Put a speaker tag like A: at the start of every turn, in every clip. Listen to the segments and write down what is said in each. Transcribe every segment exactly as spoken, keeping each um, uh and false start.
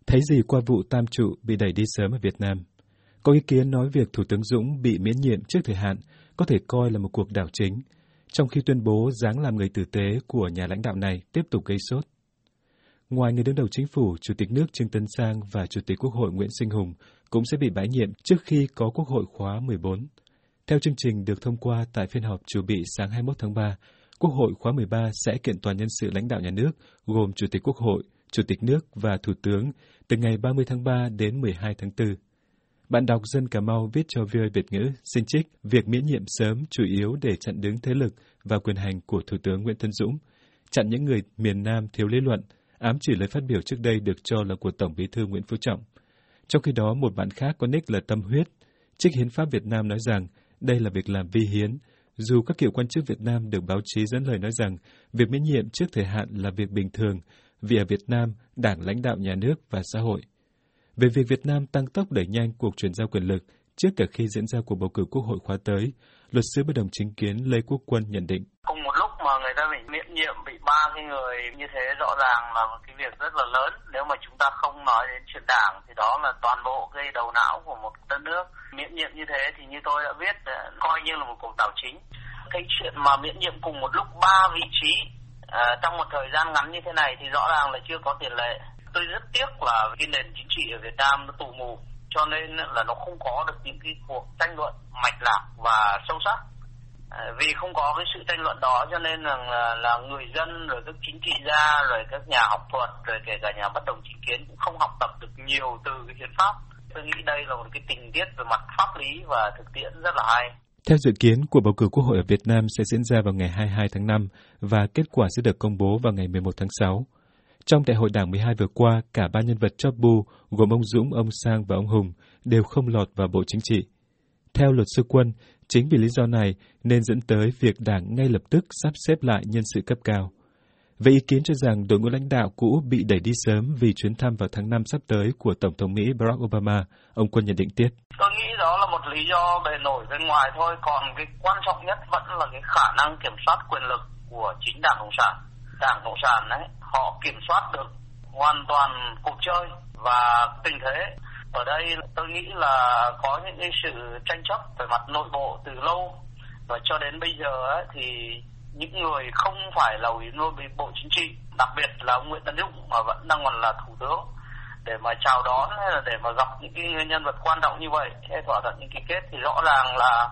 A: Thấy gì qua vụ tam trụ bị đẩy đi sớm ở Việt Nam? Có ý kiến nói việc Thủ tướng Dũng bị miễn nhiệm trước thời hạn có thể coi là một cuộc đảo chính, trong khi tuyên bố dáng làm người tử tế của nhà lãnh đạo này tiếp tục gây sốt. Ngoài người đứng đầu chính phủ, Chủ tịch nước Trương Tấn Sang và Chủ tịch Quốc hội Nguyễn Sinh Hùng cũng sẽ bị bãi nhiệm trước khi có Quốc hội khóa mười bốn. Theo chương trình được thông qua tại phiên họp chủ bị sáng hai mươi mốt tháng ba, Quốc hội khóa mười ba sẽ kiện toàn nhân sự lãnh đạo nhà nước gồm Chủ tịch Quốc hội, Chủ tịch nước và Thủ tướng từ ngày ba mươi tháng ba đến mười hai tháng tư. Bạn đọc Dân Cà Mau viết cho vê o a Việt ngữ xin trích việc miễn nhiệm sớm chủ yếu để chặn đứng thế lực và quyền hành của Thủ tướng Nguyễn Tấn Dũng, chặn những người miền Nam thiếu lý luận, ám chỉ lời phát biểu trước đây được cho là của Tổng Bí thư Nguyễn Phú Trọng. Trong khi đó, một bạn khác có nick là Tâm Huyết, trích Hiến pháp Việt Nam nói rằng đây là việc làm vi hiến, dù các cựu quan chức Việt Nam được báo chí dẫn lời nói rằng việc miễn nhiệm trước thời hạn là việc bình thường, vì ở Việt Nam, Đảng lãnh đạo nhà nước và xã hội. Về việc Việt Nam tăng tốc đẩy nhanh cuộc chuyển giao quyền lực trước cả khi diễn ra cuộc bầu cử Quốc hội khóa tới, luật sư bất đồng chính kiến Lê Quốc Quân nhận định.
B: Cùng một lúc mà người ta bị miễn nhiệm, bị ba cái người như thế rõ ràng là một cái việc rất là lớn. Nếu mà chúng ta không nói đến chuyện đảng thì đó là toàn bộ cái đầu não của một đất nước. Miễn nhiệm như thế thì như tôi đã viết, coi như là một cuộc đảo chính. Cái chuyện mà miễn nhiệm cùng một lúc ba vị trí à, trong một thời gian ngắn như thế này thì rõ ràng là chưa có tiền lệ. Tôi rất tiếc là cái nền chính trị ở Việt Nam nó tù mù, cho nên là nó không có được những cái cuộc tranh luận mạch lạc và sâu sắc. À, vì không có cái sự tranh luận đó cho nên là, là, là người dân, rồi các chính trị gia, rồi các nhà học thuật, rồi kể cả nhà bất đồng chính kiến cũng không học tập được nhiều từ cái hiến pháp. Tôi nghĩ đây là một cái tình tiết về mặt pháp lý và thực tiễn rất là hay.
A: Theo dự kiến, cuộc bầu cử Quốc hội ở Việt Nam sẽ diễn ra vào ngày hai mươi hai tháng năm và kết quả sẽ được công bố vào ngày mười một tháng sáu. Trong đại hội đảng mười hai vừa qua, cả ba nhân vật chóp bu gồm ông Dũng, ông Sang và ông Hùng đều không lọt vào Bộ Chính trị. Theo luật sư Quân, chính vì lý do này nên dẫn tới việc đảng ngay lập tức sắp xếp lại nhân sự cấp cao. Về ý kiến cho rằng đội ngũ lãnh đạo cũ bị đẩy đi sớm vì chuyến thăm vào tháng năm sắp tới của Tổng thống Mỹ Barack Obama, ông Quân nhận định tiếp.
B: Tôi nghĩ đó là một lý do bề nổi bên ngoài thôi, còn cái quan trọng nhất vẫn là cái khả năng kiểm soát quyền lực của chính Đảng Cộng sản. Đảng Cộng sản ấy, họ kiểm soát được hoàn toàn cuộc chơi và tình thế. Ở đây tôi nghĩ là có những cái sự tranh chấp về mặt nội bộ từ lâu, và cho đến bây giờ ấy, thì những người không phải là ủy viên Bộ Chính trị, đặc biệt là ông Nguyễn Tấn Dũng mà vẫn đang còn là thủ tướng, để mà chào đón hay là để mà gặp những cái nhân vật quan trọng như vậy, hay thỏa thuận những ký kết thì rõ ràng là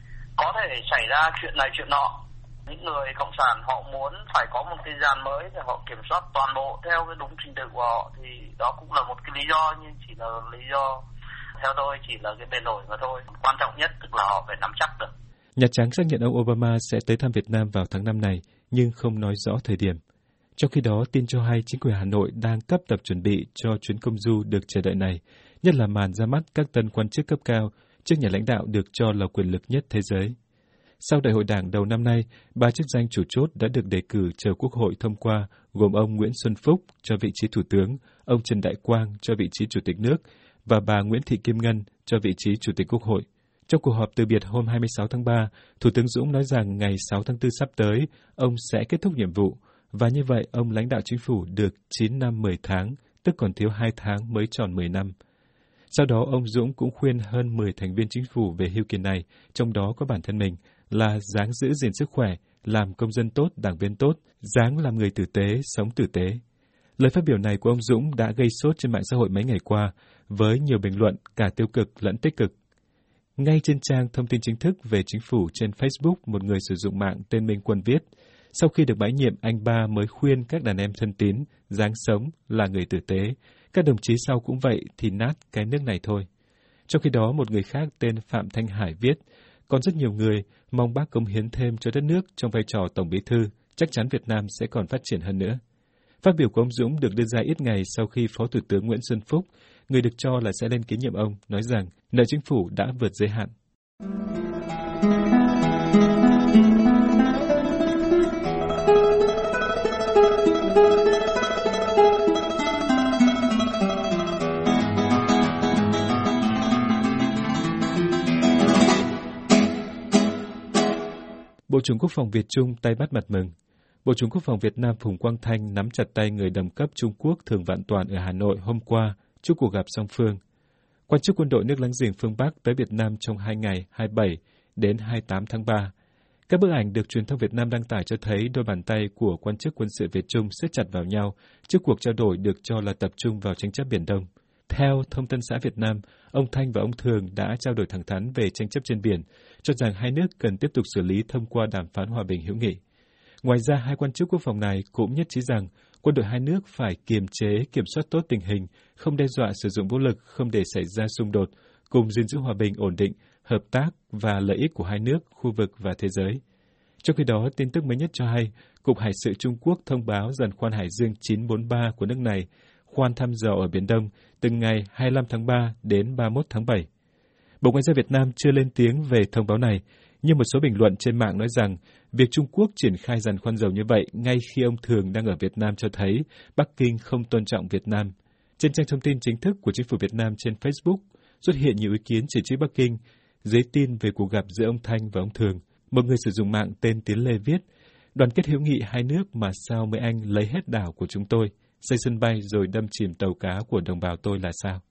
B: có thể xảy ra chuyện này chuyện nọ. Những người cộng sản họ muốn phải có một cái dàn mới để họ kiểm soát toàn bộ theo cái đúng trình tự của họ, thì đó cũng là một cái lý do, nhưng chỉ là lý do theo tôi chỉ là cái bề nổi mà thôi. Quan trọng nhất tức là họ phải nắm chắc được.
A: Nhà Trắng xác nhận ông Obama sẽ tới thăm Việt Nam vào tháng năm này, nhưng không nói rõ thời điểm. Trong khi đó, tin cho hay chính quyền Hà Nội đang cấp tập chuẩn bị cho chuyến công du được chờ đợi này, nhất là màn ra mắt các tân quan chức cấp cao trước nhà lãnh đạo được cho là quyền lực nhất thế giới. Sau đại hội đảng đầu năm nay, ba chức danh chủ chốt đã được đề cử chờ Quốc hội thông qua, gồm ông Nguyễn Xuân Phúc cho vị trí Thủ tướng, ông Trần Đại Quang cho vị trí Chủ tịch nước và bà Nguyễn Thị Kim Ngân cho vị trí Chủ tịch Quốc hội. Trong cuộc họp từ biệt hôm hai mươi sáu tháng ba, Thủ tướng Dũng nói rằng ngày sáu tháng tư sắp tới, ông sẽ kết thúc nhiệm vụ, và như vậy ông lãnh đạo chính phủ được chín năm mười tháng, tức còn thiếu hai tháng mới tròn mười năm. Sau đó, ông Dũng cũng khuyên hơn mười thành viên chính phủ về hưu kỳ này, trong đó có bản thân mình, là dáng giữ gìn sức khỏe, làm công dân tốt, đảng viên tốt, dáng làm người tử tế, sống tử tế. Lời phát biểu này của ông Dũng đã gây sốt trên mạng xã hội mấy ngày qua, với nhiều bình luận cả tiêu cực lẫn tích cực. Ngay trên trang thông tin chính thức về chính phủ trên Facebook, một người sử dụng mạng tên Minh Quân viết, sau khi được bãi nhiệm, anh ba mới khuyên các đàn em thân tín, dáng sống, là người tử tế. Các đồng chí sau cũng vậy thì nát cái nước này thôi. Trong khi đó, một người khác tên Phạm Thanh Hải viết, còn rất nhiều người mong bác cống hiến thêm cho đất nước trong vai trò Tổng Bí thư, chắc chắn Việt Nam sẽ còn phát triển hơn nữa. Phát biểu của ông Dũng được đưa ra ít ngày sau khi Phó Thủ tướng Nguyễn Xuân Phúc, người được cho là sẽ lên kế nhiệm ông, nói rằng nợ chính phủ đã vượt giới hạn. Bộ trưởng Quốc phòng Việt Trung tay bắt mặt mừng. Bộ trưởng Quốc phòng Việt Nam Phùng Quang Thanh nắm chặt tay người đồng cấp Trung Quốc Thường Vạn Toàn ở Hà Nội hôm qua trước cuộc gặp song phương. Quan chức quân đội nước láng giềng phương Bắc tới Việt Nam trong hai ngày hai mươi bảy đến hai mươi tám tháng ba. Các bức ảnh được truyền thông Việt Nam đăng tải cho thấy đôi bàn tay của quan chức quân sự Việt Trung siết chặt vào nhau trước cuộc trao đổi được cho là tập trung vào tranh chấp Biển Đông. Theo Thông tấn xã Việt Nam, ông Thanh và ông Thường đã trao đổi thẳng thắn về tranh chấp trên biển, cho rằng hai nước cần tiếp tục xử lý thông qua đàm phán hòa bình hữu nghị. Ngoài ra, hai quan chức quốc phòng này cũng nhất trí rằng quân đội hai nước phải kiềm chế, kiểm soát tốt tình hình, không đe dọa sử dụng vũ lực, không để xảy ra xung đột, cùng gìn giữ hòa bình ổn định, hợp tác và lợi ích của hai nước, khu vực và thế giới. Trong khi đó, tin tức mới nhất cho hay, Cục Hải sự Trung Quốc thông báo giàn khoan Hải Dương chín bốn ba của nước này khoan thăm dò ở Biển Đông từ ngày hai mươi lăm tháng ba đến ba mươi mốt tháng bảy. Bộ Ngoại giao Việt Nam chưa lên tiếng về thông báo này, nhưng một số bình luận trên mạng nói rằng việc Trung Quốc triển khai giàn khoan dầu như vậy ngay khi ông Thường đang ở Việt Nam cho thấy Bắc Kinh không tôn trọng Việt Nam. Trên trang thông tin chính thức của Chính phủ Việt Nam trên Facebook xuất hiện nhiều ý kiến chỉ trích Bắc Kinh dưới tin về cuộc gặp giữa ông Thanh và ông Thường. Một người sử dụng mạng tên Tiến Lê viết, đoàn kết hữu nghị hai nước mà sao mấy anh lấy hết đảo của chúng tôi, xây sân bay rồi đâm chìm tàu cá của đồng bào tôi là sao?